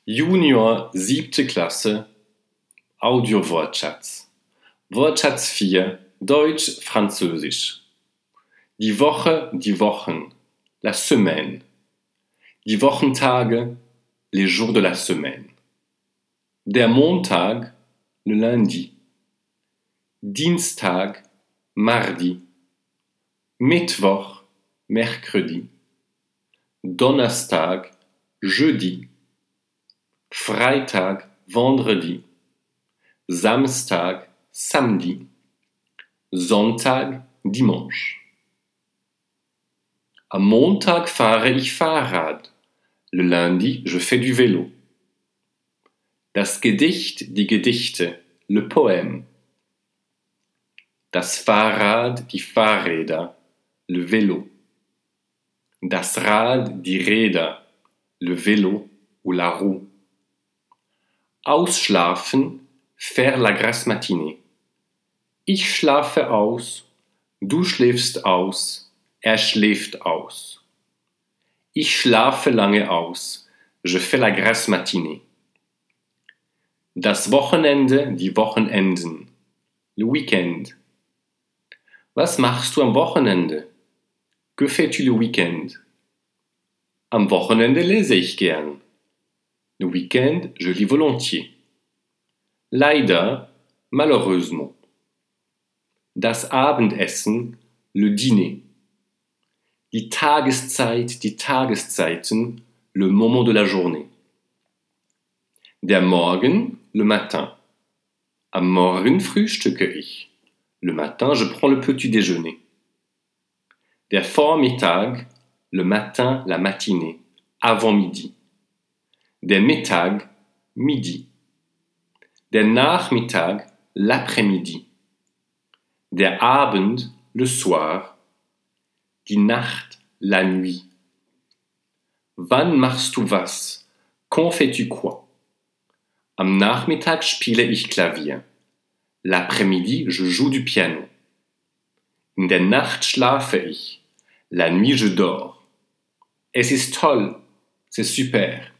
Junior 7. Klasse Audio-Wortschatz. Wortschatz 4 Deutsch-Französisch. Die Woche, die Wochen, la semaine. Die Wochentage, les jours de la semaine. Der Montag, le lundi. Dienstag, mardi. Mittwoch, mercredi. Donnerstag, jeudi. Freitag, vendredi. Samstag, samedi. Sonntag, dimanche. Am Montag fahre ich Fahrrad. Le lundi, je fais du vélo. Das Gedicht, die Gedichte, le poème. Das Fahrrad, die Fahrräder, le vélo. Das Rad, die Räder, le vélo ou la roue. Ausschlafen, faire la grasse matinée. Ich schlafe aus, du schläfst aus, er schläft aus. Ich schlafe lange aus, je fais la grasse matinée. Das Wochenende, die Wochenenden, le week-end. Was machst du am Wochenende? Que fais-tu le week-end? Am Wochenende lese ich gern. Le week-end, je lis volontiers. Leider, malheureusement. Das Abendessen, le dîner. Die Tageszeit, die Tageszeiten, le moment de la journée. Der Morgen, le matin. Am Morgen frühstücke ich. Le matin, je prends le petit déjeuner. Der Vormittag, le matin, la matinée, avant midi. Der Mittag, midi. Der Nachmittag, l'après-midi. Der Abend, le soir. Die Nacht, la nuit. Wann machst du was? Quand fais-tu quoi? Am Nachmittag spiele ich Klavier. L'après-midi, je joue du piano. In der Nacht schlafe ich. La nuit, je dors. Es ist toll. C'est super.